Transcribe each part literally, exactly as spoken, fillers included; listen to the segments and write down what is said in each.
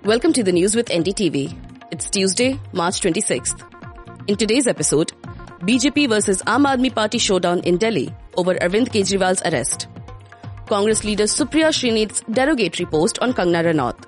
Welcome to the news with N D T V. It's Tuesday, March twenty-sixth. In today's episode, B J P versus Aam Aadmi Party showdown in Delhi over Arvind Kejriwal's arrest. Congress leader Supriya Shrineth's derogatory post on Kangana Ranaut.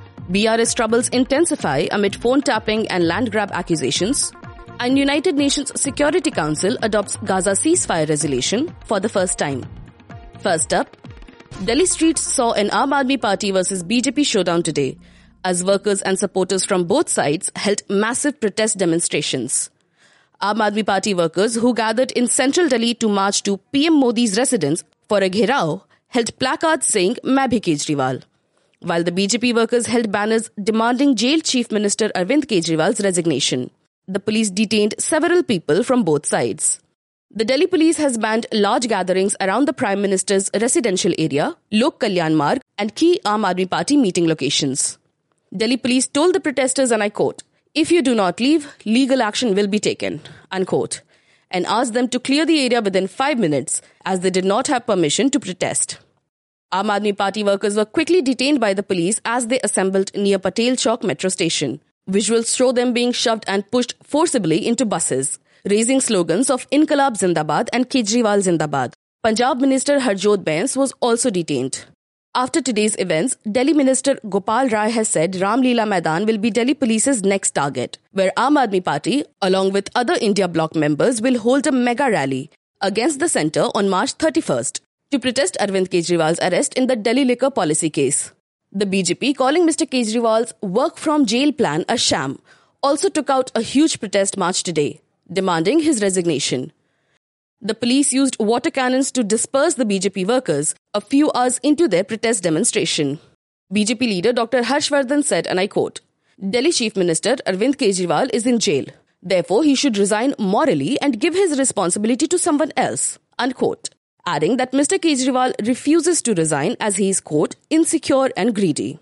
B R S troubles intensify amid phone tapping and land grab accusations. And United Nations Security Council adopts Gaza ceasefire resolution for the first time. First up, Delhi streets saw an Aam Aadmi Party versus B J P showdown today, as workers and supporters from both sides held massive protest demonstrations. Aam Aadmi Party workers who gathered in central Delhi to march to P M Modi's residence for a gherao held placards saying "Main bhi Kejriwal," while the B J P workers held banners demanding Jail Chief Minister Arvind Kejriwal's resignation. The police detained several people from both sides. The Delhi police has banned large gatherings around the Prime Minister's residential area, Lok Kalyan Marg, and key Aam Aadmi Party meeting locations. Delhi police told the protesters, and I quote, "If you do not leave, legal action will be taken," unquote, and asked them to clear the area within five minutes as they did not have permission to protest. Aam Aadmi Party workers were quickly detained by the police as they assembled near Patel Chowk metro station. Visuals show them being shoved and pushed forcibly into buses, raising slogans of Inqilab Zindabad and Kejriwal Zindabad. Punjab Minister Harjot Bains was also detained. After today's events, Delhi Minister Gopal Rai has said Ram Leela Maidan will be Delhi Police's next target, where Aam Aadmi Party, along with other India Bloc members, will hold a mega rally against the centre on March thirty-first to protest Arvind Kejriwal's arrest in the Delhi liquor policy case. The B J P, calling Mister Kejriwal's work from jail plan a sham, also took out a huge protest march today, demanding his resignation. The police used water cannons to disperse the B J P workers a few hours into their protest demonstration. B J P leader Doctor Harshvardhan said, and I quote, "Delhi Chief Minister Arvind Kejriwal is in jail. Therefore, he should resign morally and give his responsibility to someone else," unquote, adding that Mister Kejriwal refuses to resign as he is, quote, "insecure and greedy."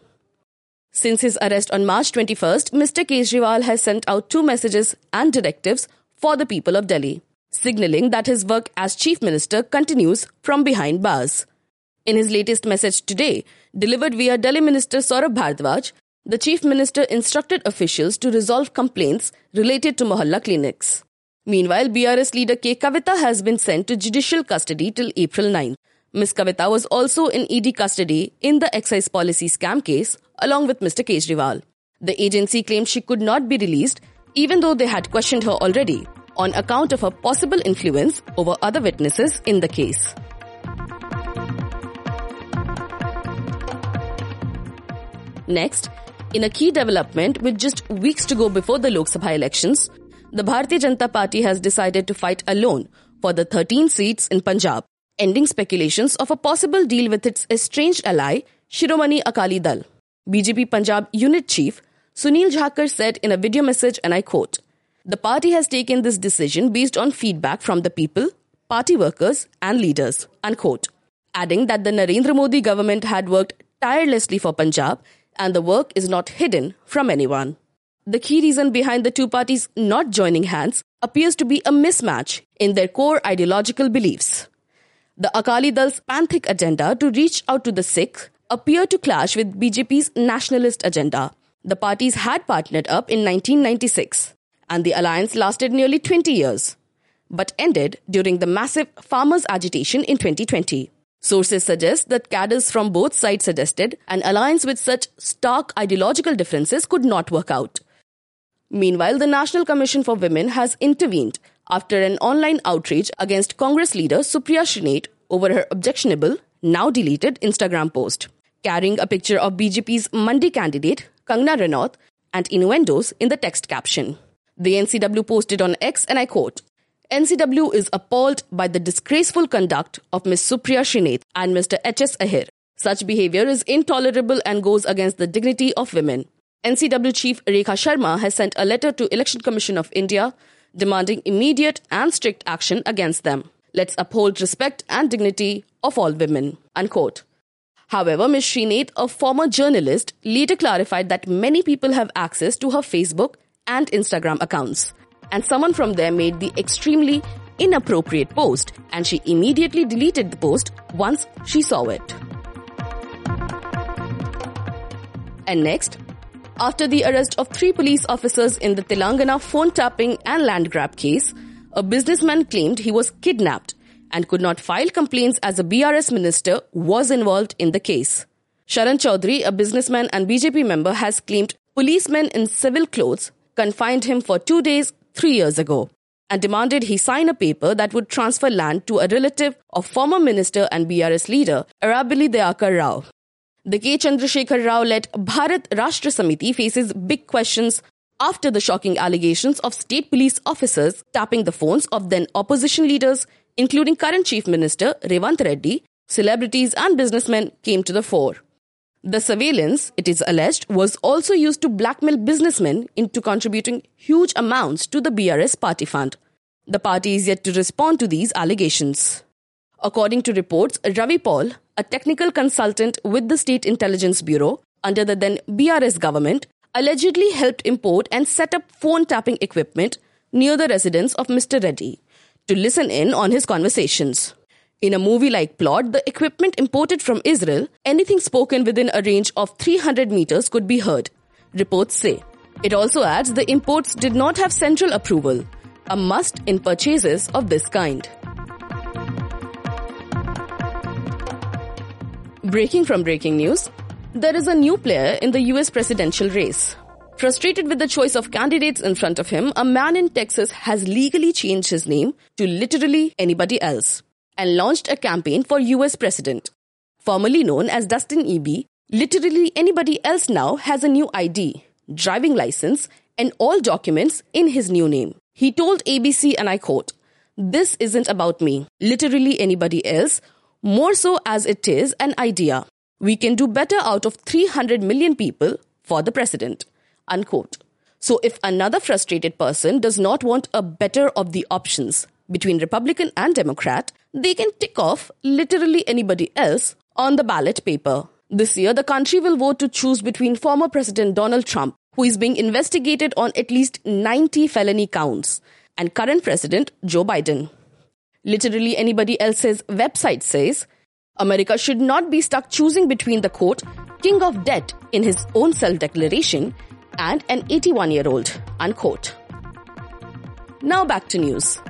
Since his arrest on March twenty-first, Mister Kejriwal has sent out two messages and directives for the people of Delhi, signalling that his work as Chief Minister continues from behind bars. In his latest message today, delivered via Delhi Minister Saurabh Bhardwaj, the Chief Minister instructed officials to resolve complaints related to Mohalla clinics. Meanwhile, B R S leader K. Kavita has been sent to judicial custody till April ninth. Miz Kavita was also in E D custody in the excise policy scam case, along with Mister Kejriwal. The agency claimed she could not be released, even though they had questioned her already, on account of her possible influence over other witnesses in the case. Next, in a key development with just weeks to go before the Lok Sabha elections, the Bharatiya Janata Party has decided to fight alone for the thirteen seats in Punjab, ending speculations of a possible deal with its estranged ally, Shiromani Akali Dal. B J P Punjab Unit Chief Sunil Jhakar said in a video message, and I quote, "The party has taken this decision based on feedback from the people, party workers and leaders," unquote, adding that the Narendra Modi government had worked tirelessly for Punjab and the work is not hidden from anyone. The key reason behind the two parties not joining hands appears to be a mismatch in their core ideological beliefs. The Akali Dal's panthic agenda to reach out to the Sikhs appeared to clash with B J P's nationalist agenda. The parties had partnered up in nineteen ninety-six, and the alliance lasted nearly twenty years, but ended during the massive farmers' agitation in twenty twenty. Sources suggest that cadres from both sides suggested an alliance with such stark ideological differences could not work out. Meanwhile, the National Commission for Women has intervened after an online outrage against Congress leader Supriya Shrineth over her objectionable, now deleted Instagram post, carrying a picture of B J P's Mandi candidate, Kangana Ranaut, and innuendos in the text caption. The N C W posted on X, and I quote, "N C W is appalled by the disgraceful conduct of Miz Supriya Shrineth and Mister H S Ahir. Such behavior is intolerable and goes against the dignity of women." N C W Chief Rekha Sharma has sent a letter to Election Commission of India demanding immediate and strict action against them. "Let's uphold respect and dignity of all women," unquote. However, Miz Shrineth, a former journalist, later clarified that many people have access to her Facebook and Instagram accounts, and someone from there made the extremely inappropriate post, and she immediately deleted the post once she saw it. And next, After the arrest of three police officers in the Telangana phone tapping and land grab case, a businessman claimed he was kidnapped and could not file complaints as a B R S minister was involved in the case. Sharan Chaudhary, a businessman and B J P member, has claimed policemen in civil clothes confined him for two days three years ago and demanded he sign a paper that would transfer land to a relative of former minister and B R S leader Arabili Dayakar Rao. The K. Chandrasekhar Rao-led Bharat Rashtra Samiti faces big questions after the shocking allegations of state police officers tapping the phones of then opposition leaders, including current Chief Minister Revanth Reddy. Celebrities and businessmen came to the fore. The surveillance, it is alleged, was also used to blackmail businessmen into contributing huge amounts to the B R S party fund. The party is yet to respond to these allegations. According to reports, Ravi Paul, a technical consultant with the State Intelligence Bureau under the then B R S government, allegedly helped import and set up phone tapping equipment near the residence of Mister Reddy to listen in on his conversations. In a movie-like plot, the equipment imported from Israel, anything spoken within a range of three hundred meters could be heard, reports say. It also adds the imports did not have central approval, a must in purchases of this kind. Breaking from breaking news, there is a new player in the U S presidential race. Frustrated with the choice of candidates in front of him, a man in Texas has legally changed his name to literally anybody else and launched a campaign for U S president. Formerly known as Dustin Eby, literally anybody else now has a new I D, driving license, and all documents in his new name. He told A B C, and I quote, "This isn't about me, literally anybody else, more so as it is an idea. We can do better out of three hundred million people for the president," unquote. So if another frustrated person does not want a better of the options between Republican and Democrat, they can tick off literally anybody else on the ballot paper. This year, the country will vote to choose between former President Donald Trump, who is being investigated on at least ninety felony counts, and current President Joe Biden. Literally anybody else's website says, America should not be stuck choosing between the, quote, king of debt in his own self-declaration and an eighty-one-year-old, unquote. Now back to news.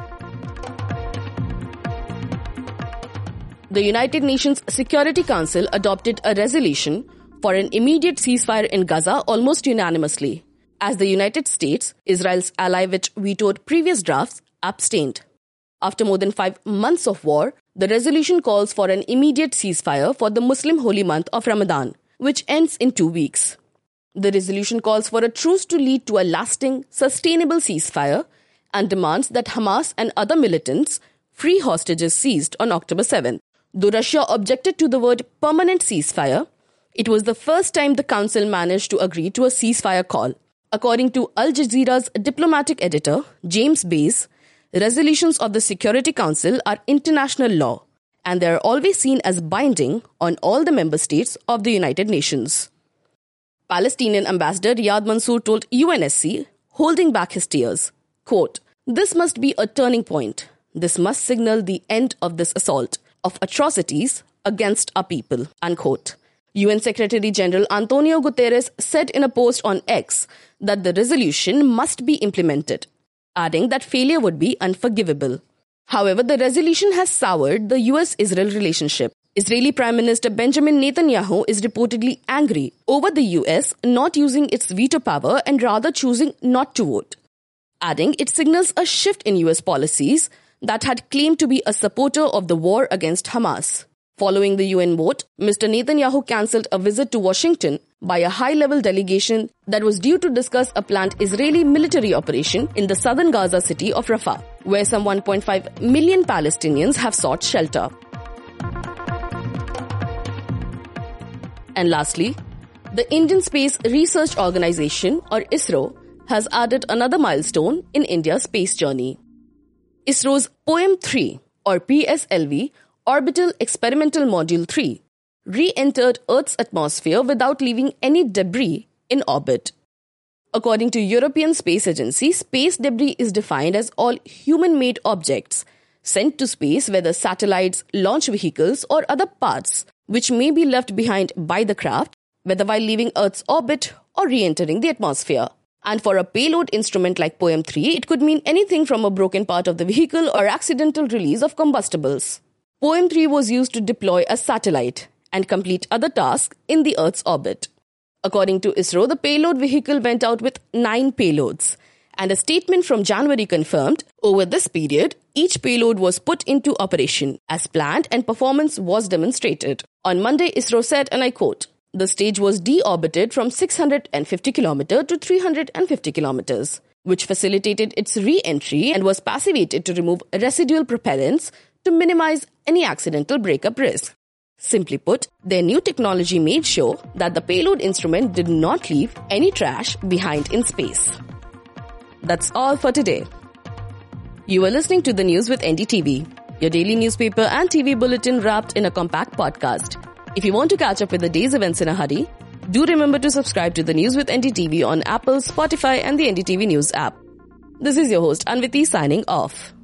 The United Nations Security Council adopted a resolution for an immediate ceasefire in Gaza almost unanimously, as the United States, Israel's ally which vetoed previous drafts, abstained. After more than five months of war, the resolution calls for an immediate ceasefire for the Muslim holy month of Ramadan, which ends in two weeks. The resolution calls for a truce to lead to a lasting, sustainable ceasefire and demands that Hamas and other militants free hostages seized on October seventh. Though Russia objected to the word permanent ceasefire, it was the first time the Council managed to agree to a ceasefire call. According to Al Jazeera's diplomatic editor, James Bays, resolutions of the Security Council are international law, and they are always seen as binding on all the member states of the United Nations. Palestinian Ambassador Riyad Mansour told U N S C, holding back his tears, quote, "This must be a turning point. This must signal the end of this assault of atrocities against our people," unquote. U N Secretary General Antonio Guterres said in a post on X that the resolution must be implemented, adding that failure would be unforgivable. However, the resolution has soured the U S Israel relationship. Israeli Prime Minister Benjamin Netanyahu is reportedly angry over the U S not using its veto power and rather choosing not to vote, adding it signals a shift in U S policies that had claimed to be a supporter of the war against Hamas. Following the U N vote, Mister Netanyahu cancelled a visit to Washington by a high-level delegation that was due to discuss a planned Israeli military operation in the southern Gaza city of Rafah, where some one point five million Palestinians have sought shelter. And lastly, the Indian Space Research Organisation, or ISRO, has added another milestone in India's space journey. ISRO's POEM three, or P S L V, Orbital Experimental Module three, re-entered Earth's atmosphere without leaving any debris in orbit. According to European Space Agency, space debris is defined as all human-made objects sent to space, whether satellites, launch vehicles, or other parts which may be left behind by the craft whether while leaving Earth's orbit or re-entering the atmosphere. And for a payload instrument like P O E M three, it could mean anything from a broken part of the vehicle or accidental release of combustibles. P O E M three was used to deploy a satellite and complete other tasks in the Earth's orbit. According to ISRO, the payload vehicle went out with nine payloads, and a statement from January confirmed, over this period, each payload was put into operation as planned and performance was demonstrated. On Monday, ISRO said, and I quote, "The stage was deorbited from six hundred fifty kilometers to three hundred fifty kilometers, which facilitated its re-entry and was passivated to remove residual propellants to minimize any accidental breakup risk." Simply put, their new technology made sure that the payload instrument did not leave any trash behind in space. That's all for today. You are listening to the news with N D T V, your daily newspaper and T V bulletin wrapped in a compact podcast. If you want to catch up with the day's events in a hurry, do remember to subscribe to the news with N D T V on Apple, Spotify and the N D T V News app. This is your host Anviti signing off.